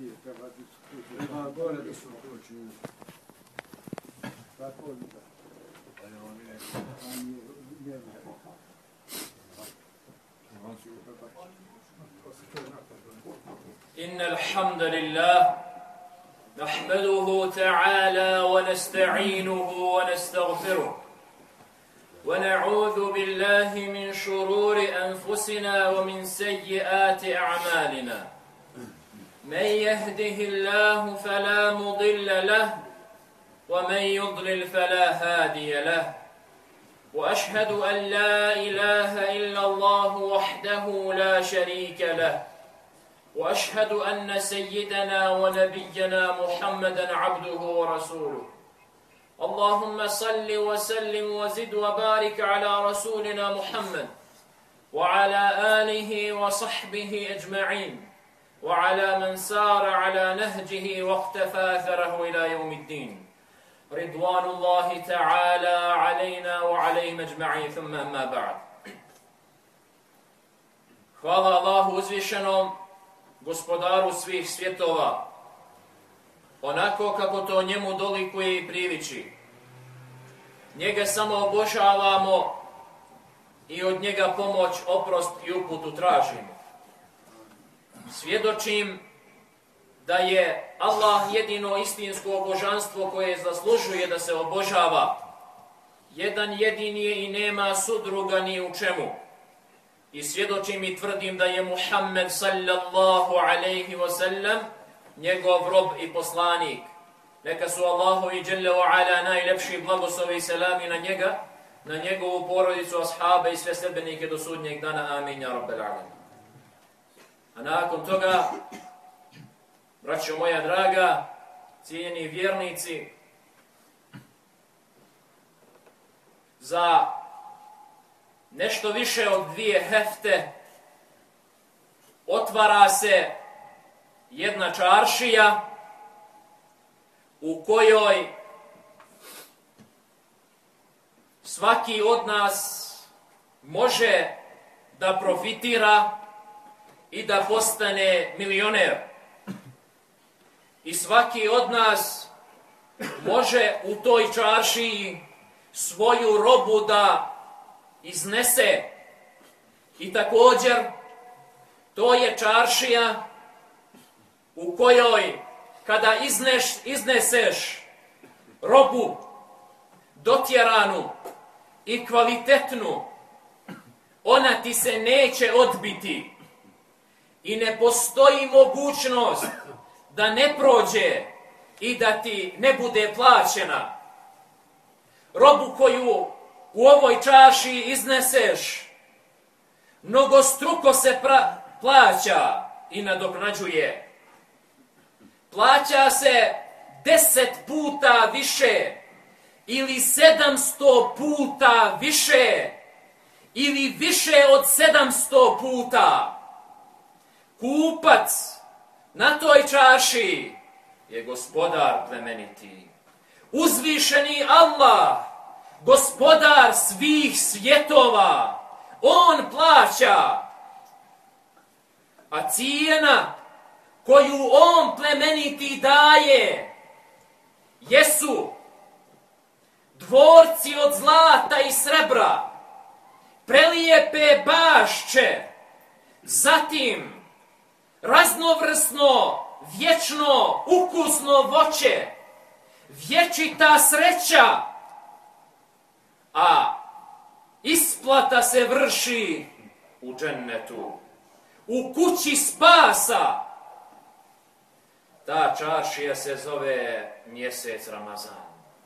Treba gore da se uključuju. Tako li da? إن الحمد لله نحمده تعالى ونستعينه ونستغفره ونعوذ بالله من شرور أنفسنا ومن سيئات أعمالنا من يهده الله فلا مضل له ومن يضلل فلا هادي له وأشهد أن لا إله إلا الله وحده لا شريك له وأشهد أن سيدنا ونبينا محمدا عبده ورسوله اللهم صل وسلم وزد وبارك على رسولنا محمد وعلى آله وصحبه أجمعين وعلى من سار على نهجه واقتفى أثره إلى يوم الدين رضوان الله تعالى علينا وعليهم أجمعين ثم أما بعد. Hvala Allahu uzvišenom, gospodaru svih svjetova, onako kako to njemu dolikuje i priliči. Njega samo obožavamo i od njega pomoć, oprost i uputu tražimo. Svjedočim da je Allah jedino istinsko božanstvo koje zaslužuje da se obožava. Jedan jedini je i nema sudruga ni u čemu. I svjedočim i tvrdim da je Muhammed sallallahu alaihi wasallam njegov rob i poslanik. Neka su Allahu i Jalla wa ala najlepši blagoslovi i selami na njega, na njegovu porodicu, ashabe i sve sledbenike do sudnjeg dana. Amin, ja rabbel alamin. A nakon toga, braćo moja draga, cijenjeni vjernici, za nešto više od 2 hefte otvara se jedna čaršija u kojoj svaki od nas može da profitira i da postane milioner. I svaki od nas može u toj čaršiji svoju robu da iznese. I također to je čaršija u kojoj kada izneseš robu dotjeranu i kvalitetnu, ona ti se neće odbiti i ne postoji mogućnost da ne prođe i da ti ne bude plaćena. Robu koju u ovoj čaršiji izneseš mnogostruko se plaća i nadoknađuje. Plaća se 10 puta više ili 700 puta više ili više od 700 puta. Kupac na toj čaršiji je gospodar plemeniti, uzvišeni Allah, gospodar svih svjetova. On plaća, a cijena koju on plemeniti daje jesu dvorci od zlata i srebra, prelijepe bašče, zatim raznovrsno, vječno, ukusno voće, vječita sreća, a isplata se vrši u džennetu, u kući spasa. Ta čaršija se zove mjesec Ramazan.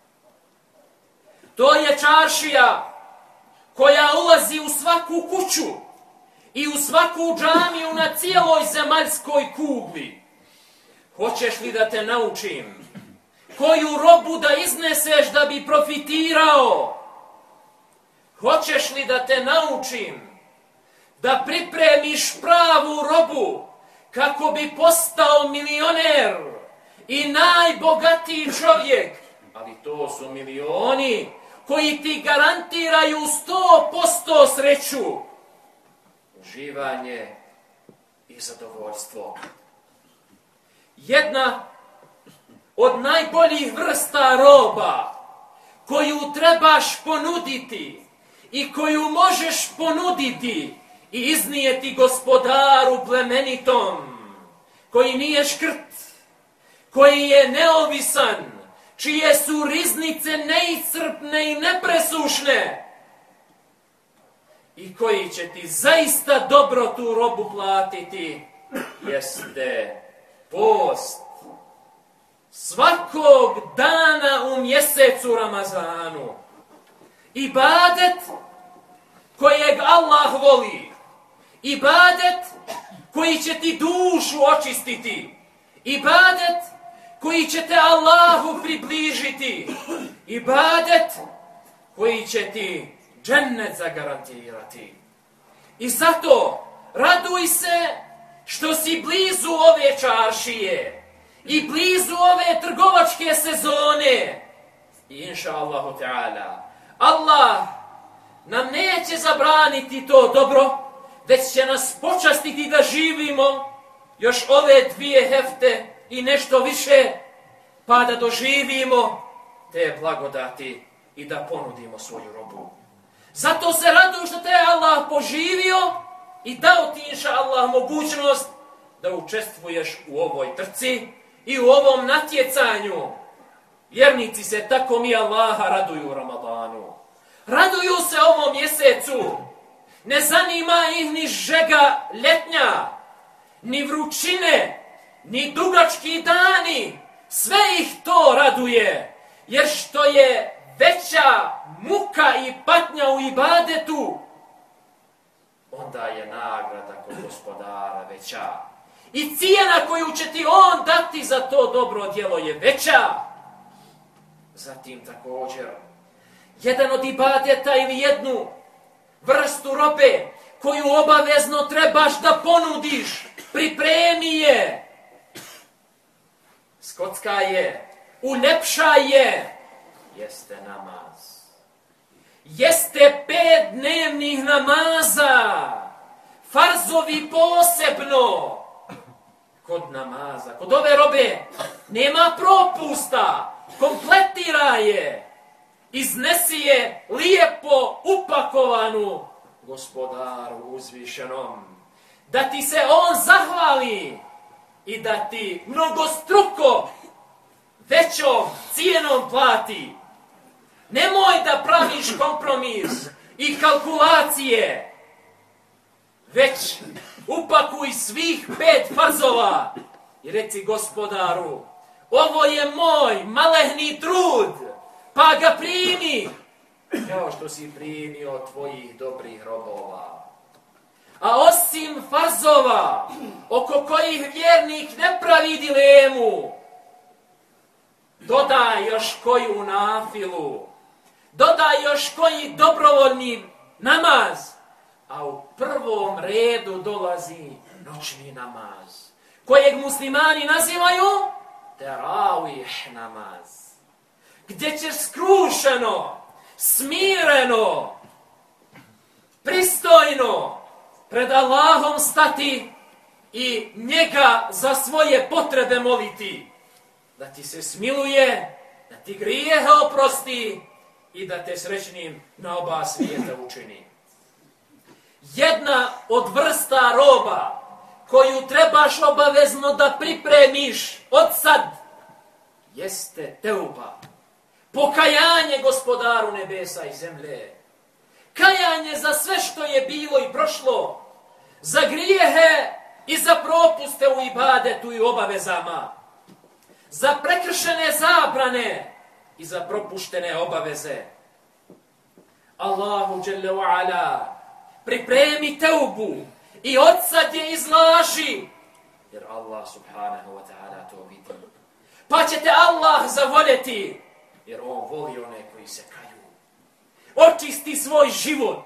To je čaršija koja ulazi u svaku kuću i u svaku džamiju na cijeloj zemaljskoj kugli. Hoćeš li da te naučim koju robu da izneseš da bi profitirao? Hoćeš li da te naučim da pripremiš pravu robu kako bi postao milioner i najbogatiji čovjek? Ali to su milioni koji ti garantiraju 100% sreću, uživanje i zadovoljstvo. jedna od najboljih vrsta roba koju trebaš ponuditi i koju možeš ponuditi i iznijeti gospodaru plemenitom, koji nije škrt, koji je neovisan, čije su riznice neiscrpne i nepresušne i koji će ti zaista dobro tu robu platiti, jeste post svakog dana u mjesecu Ramazanu. Ibadet kojeg Allah voli, ibadet koji će ti dušu očistiti, ibadet koji će te Allahu približiti, ibadet koji će ti džennet zagarantirati. I zato raduj se što si blizu ove čaršije i blizu ove trgovačke sezone. I inša Allahu ta'ala, Allah nam neće zabraniti to dobro, već će nas počastiti da živimo još ove 2 hefte i nešto više, pa da doživimo te blagodati i da ponudimo svoju robu. Zato se raduj što te je Allah poživio i dao ti inša Allah mogućnost da učestvuješ u ovoj trci i u ovom natjecanju. Vjernici se tako mi Allaha raduju u Ramadanu. Raduju se ovom mjesecu. Ne zanima ih ni žega ljetnja, ni vrućine, ni dugački dani. Sve ih to raduje, jer što je veća muka i patnja u ibadetu, onda je nagrada kod gospodara veća. I cijena koju će ti on dati za to dobro djelo je veća. Zatim također, jedan od ibadeta ili jednu vrstu robe koju obavezno trebaš da ponudiš, pripremi je, skockaj je, uljepšaj je, jeste namaz. Jeste 5 dnevnih namaza, farzovi posebno. Kod namaza, kod ove robe nema propusta, kompletira je, iznesi je lijepo upakovanu gospodaru uzvišenom, da ti se on zahvali i da ti mnogostruko većom cijenom plati. Nemoj da praviš kompromis i kalkulacije, već upakuj svih 5 farzova i reci gospodaru, ovo je moj malehni trud, pa ga primi, kao što si primio tvojih dobrih robova. A osim farzova, oko kojih vjernik ne pravi dilemu, dodaj još koju nafilu, dodaj još koji dobrovoljni namaz, a u prvom redu dolazi noćni namaz, kojeg muslimani nazivaju teravih namaz, gdje ćeš skrušeno, smireno, pristojno pred Allahom stati i njega za svoje potrebe moliti, da ti se smiluje, da ti grijehe oprosti i da te srećnim na oba svijeta učini. Jedna od vrsta roba koju trebaš obavezno da pripremiš od sad jeste teuba. Pokajanje gospodaru nebesa i zemlje. Kajanje za sve što je bilo i prošlo. Za grijehe i za propuste u ibadetu i obavezama. Za prekršene zabrane i za propuštene obaveze. Allahu dželle wa ala, pripremi teubu i odsad je izlaži, jer Allah subhanahu wa ta'ala to vidi. Pa će te Allah zavoljeti, jer on voli one koji se kaju. Očisti svoj život.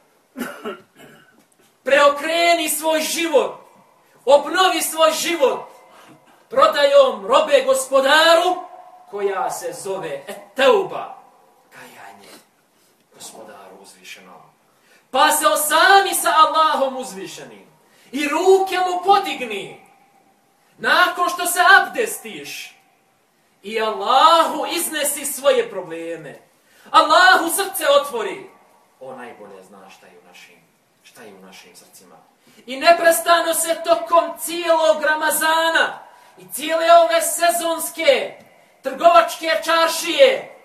Preokreni svoj život. Obnovi svoj život. Prodajom robe gospodaru koja se zove teuba, kajanje gospodaru uzvišenom. Pa se osami sa Allahom uzvišenim i ruke mu podigni. nakon što se abdestiš i Allahu iznesi svoje probleme, Allahu srce otvori, on najbolje zna šta je u našim srcima. I neprestano se tokom cijelog Ramazana i cijele ove sezonske trgovačke čaršije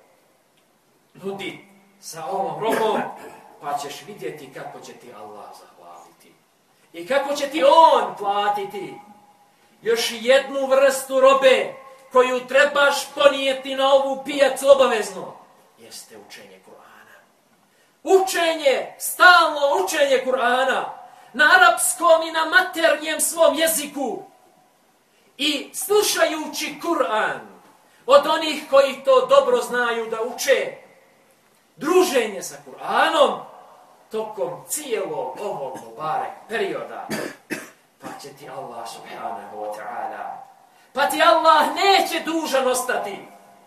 nudi sa ovom robom, pa ćeš vidjeti kako će ti Allah zahvaliti i kako će ti on platiti. Još jednu vrstu robe koju trebaš ponijeti na ovu pijacu obavezno jeste učenje Kur'ana. Učenje, stalno učenje Kur'ana na arapskom i na maternjem svom jeziku i slušajući Kur'an od onih koji to dobro znaju da uče. Druženje sa Kur'anom tokom cijelog ovog mubarek perioda, pa će ti Allah subhanahu wa ta'ala, pa ti Allah neće dužan ostati,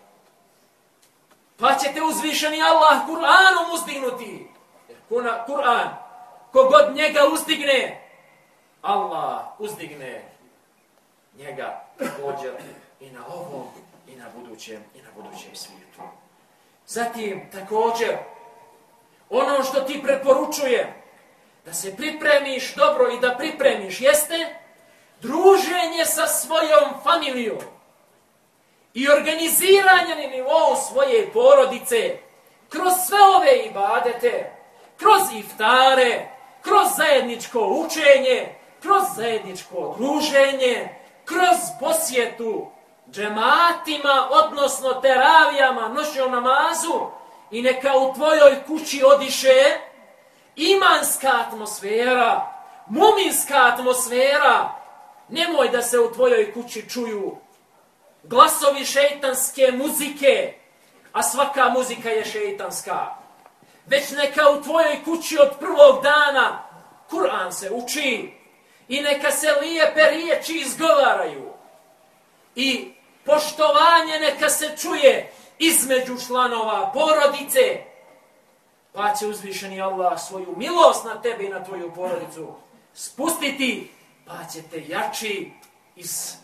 pa će te uzvišeni Allah Kur'anom uzdignuti. Jer Kur'an, kogod njega uzdigne, Allah uzdigne njega također i na ovom i na budućem svijetu. Zatim također ono što ti preporučujem da se pripremiš dobro i da pripremiš jeste druženje sa svojom familijom i organiziranje na nivou svoje porodice kroz sve ove ibadete, kroz iftare, kroz zajedničko učenje, kroz zajedničko druženje, kroz posjetu džematima, odnosno teravijama, noćnom namazu, i neka u tvojoj kući odiše imanska atmosfera, muminska atmosfera. Nemoj da se u tvojoj kući čuju glasovi šejtanske muzike, a svaka muzika je šejtanska. Već neka u tvojoj kući od prvog dana Kur'an se uči i neka se lijepe riječi izgovaraju i poštovanje neka se čuje između članova porodice, pa će uzvišeni Allah svoju milost na tebe i na tvoju porodicu spustiti, pa ćete jači iz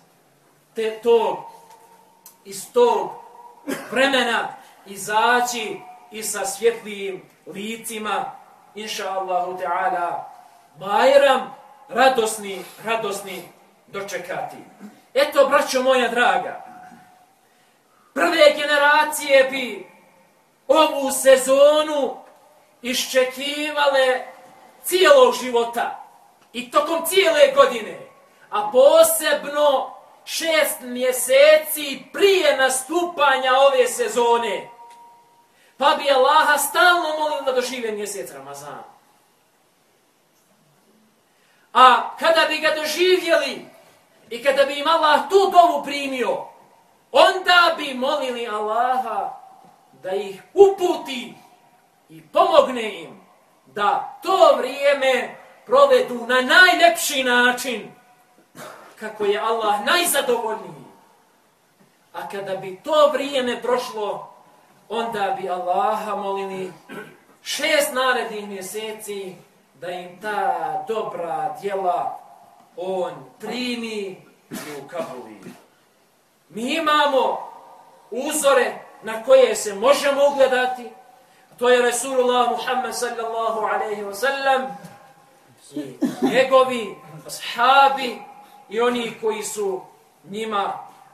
tog vremena izaći i sa svjetlijim licima, inša Allahu ta'ala, Bajram radosni dočekati. Eto, braćo moja draga, prve generacije bi ovu sezonu iščekivale cijelog života i tokom cijele godine, a posebno 6 mjeseci prije nastupanja ove sezone, pa bi Allaha stalno molili da dožive mjesec Ramazan. A kada bi ga doživjeli i kada bi im Allah tu dovu primio, onda bi molili Allaha da ih uputi i pomogne im da to vrijeme provedu na najljepši način, kako je Allah najzadovoljniji. A kada bi to vrijeme prošlo, onda bi Allaha molili 6 narednih mjeseci da im ta dobra djela on primi i ukabuli. Mi imamo uzore na koje se možemo ugledati. To je Resulullah Muhammed sallallahu alaihi wa sallam i njegovi ashabi i oni koji su njima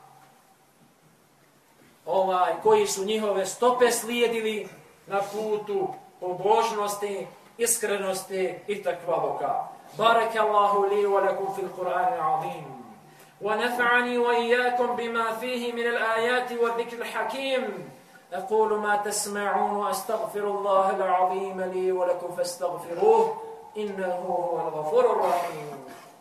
koji su njihove stope slijedili na putu pobožnosti, iskrenosti i takvaluka. Barakallahu li wa lakum fil Qur'an al-azim. ونفعني وإياكم بما فيه من الآيات والذكر الحكيم. أقول ما تسمعون وأستغفر الله العظيم لي ولكم فاستغفروه إنه هو الغفور الرحيم.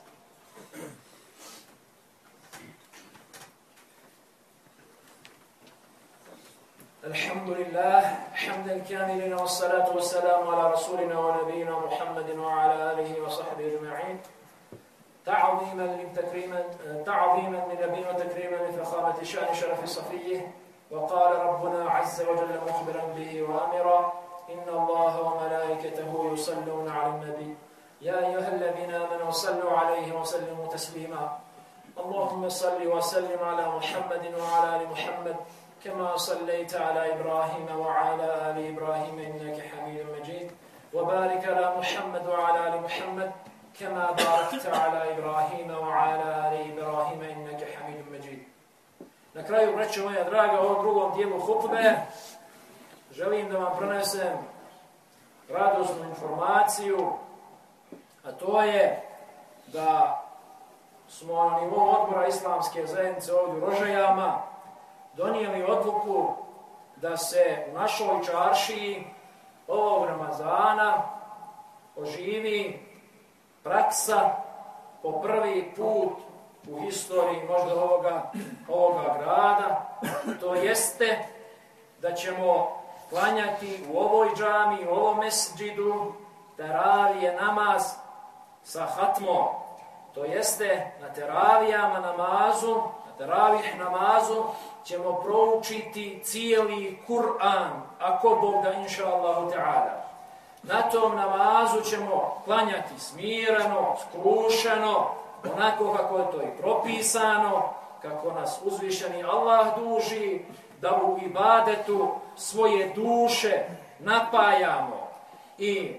الحمد لله حمدا الكاملين والصلاة والسلام على رسولنا ونبينا محمد وعلى آله وصحبه أجمعين. تعظيما لنبينا وتكريما لفخامة شأن شرف صفيه. وقال ربنا عز وجل مخبرا به وأمرا إن الله وملائكته يصلون على النبي يا أيها الذين آمنوا صلوا عليه وسلموا تسليما. اللهم صل وسلم على محمد وعلى آل محمد كما صليت على إبراهيم وعلى آل إبراهيم إنك حميد مجيد وبارك على محمد وعلى آل محمد كما باركت على إبراهيم وعلى آل إبراهيم إنك حميد مجيد. Na kraju, braćo moja draga, u ovom drugom dijelu hutbe želim da vam prenesem radosnu informaciju, a to je da smo na nivou odbora Islamske zajednice ovdje u Rožajama donijeli odluku da se u našoj čaršiji ovog Ramazana oživi praksa po prvi put u historiji možda ovoga grada, to jeste da ćemo klanjati u ovoj džami, u ovom mesdžidu teravije namaz sa hatmom. To jeste na teravijama namazu, na teravih namazu ćemo proučiti cijeli Kur'an, ako Bog da inša Allahu ta'ala. Na tom namazu ćemo klanjati smirano, skrušeno, onako kako je to i propisano, kako nas uzvišeni Allah duži, da u ibadetu svoje duše napajamo i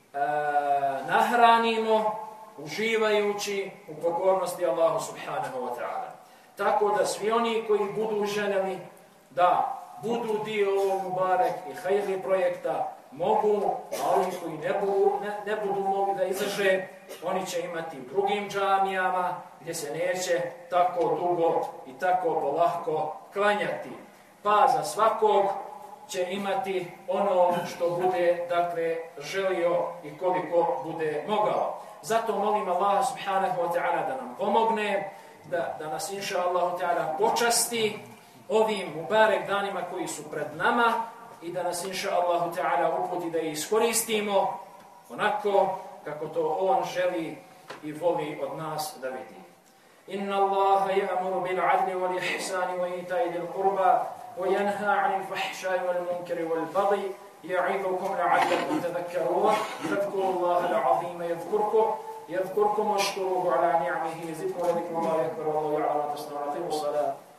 nahranimo, uživajući u pokornosti Allahu subhanahu wa ta'ala. Tako da svi oni koji budu željeli da budu dio ovog mubarek i hajri projekta mogu, a oni koji ne budu mogli da izdrže, oni će imati u drugim džamijama gdje se neće tako dugo i tako polahko klanjati. Pa za svakog će imati ono što bude, dakle, želio i koliko bude mogao. Zato molim Allah subhanahu wa ta'ala da nam pomogne, da nas inša Allahu ta'ala počasti ovim mubarek danima koji su pred nama i da nas inša Allahu ta'ala uputi da ih iskoristimo onako kako to On želi i voli od nas da vidi. Inna Allaha ya'muru bil 'adli wal ihsani wa ita'i dhil qurba wa yanha 'anil fahsha'i wal munkari wal baghi ya'idukum la'allakum tadhakkarun. Fadhkurullaha al-'azima yadhkurkum washkuruhu 'ala ni'amihi yazidkum wa dhikrullahi akbar wallahu ya'lamu ma tasna'un.